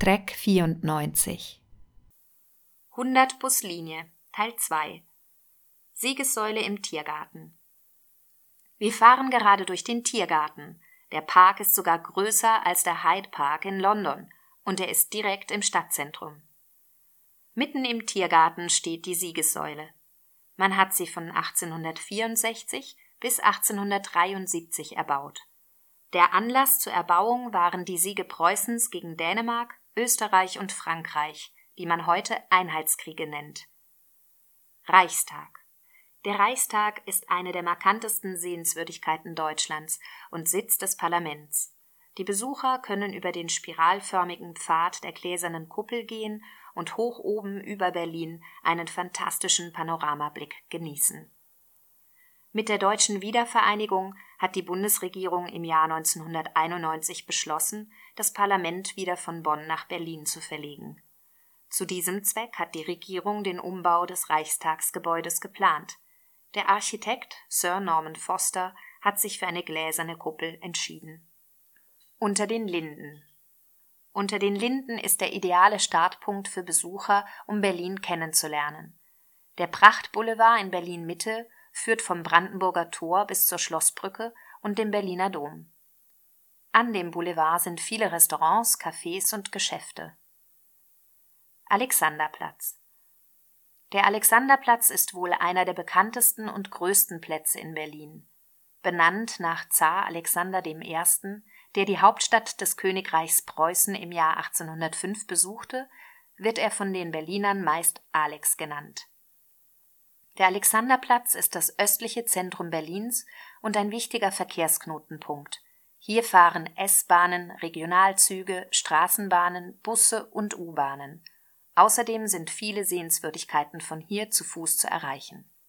Track 94 100 Buslinie, Teil 2 Siegessäule im Tiergarten. Wir fahren gerade durch den Tiergarten. Der Park ist sogar größer als der Hyde Park in London und er ist direkt im Stadtzentrum. Mitten im Tiergarten steht die Siegessäule. Man hat sie von 1864 bis 1873 erbaut. Der Anlass zur Erbauung waren die Siege Preußens gegen Dänemark, Österreich und Frankreich, die man heute Einheitskriege nennt. Reichstag. Der Reichstag ist eine der markantesten Sehenswürdigkeiten Deutschlands und Sitz des Parlaments. Die Besucher können über den spiralförmigen Pfad der gläsernen Kuppel gehen und hoch oben über Berlin einen fantastischen Panoramablick genießen. Mit der deutschen Wiedervereinigung hat die Bundesregierung im Jahr 1991 beschlossen, das Parlament wieder von Bonn nach Berlin zu verlegen. Zu diesem Zweck hat die Regierung den Umbau des Reichstagsgebäudes geplant. Der Architekt Sir Norman Foster hat sich für eine gläserne Kuppel entschieden. Unter den Linden. Unter den Linden ist der ideale Startpunkt für Besucher, um Berlin kennenzulernen. Der Prachtboulevard in Berlin-Mitte führt vom Brandenburger Tor bis zur Schlossbrücke und dem Berliner Dom. An dem Boulevard sind viele Restaurants, Cafés und Geschäfte. Alexanderplatz. Der Alexanderplatz ist wohl einer der bekanntesten und größten Plätze in Berlin. Benannt nach Zar Alexander I., der die Hauptstadt des Königreichs Preußen im Jahr 1805 besuchte, wird er von den Berlinern meist Alex genannt. Der Alexanderplatz ist das östliche Zentrum Berlins und ein wichtiger Verkehrsknotenpunkt. Hier fahren S-Bahnen, Regionalzüge, Straßenbahnen, Busse und U-Bahnen. Außerdem sind viele Sehenswürdigkeiten von hier zu Fuß zu erreichen.